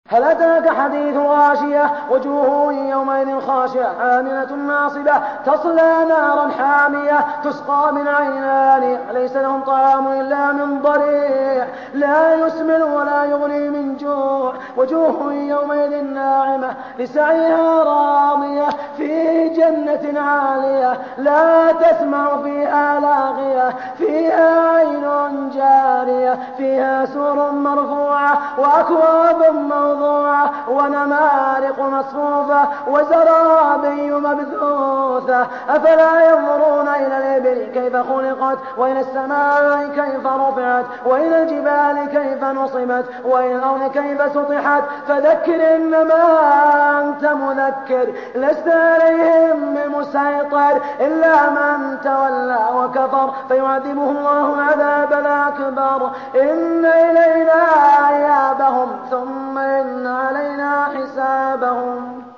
هل أتاك حديث غاشية وجوه يومئذ خاشعة آمنة ناصبة تصلى نارا حامية تسقى من عين آنية ليس لهم طعام إلا من ضريع لا يسمن ولا يغني من جوع وجوه يومئذ ناعمة لسعيها راضية في جنة عالية لا تسمع فيها لاغية فيها عين جارية فيها سور مرفوعة وأكواب موضوعة ونمارق مصفوفة وزرابي مبثوثة أفلا ينظرون إلى الإبل كيف خلقت وإلى السماء كيف رفعت وإلى الجبال كيف نصبت وإلى الأرض كيف سطحت فذكر إنما أنت مذكر لست عليهم بمسيطر إلا من تولى وكفر فيعذبه الله العذاب الأكبر إن إلينا إيابهم ثم إن علينا حسابهم.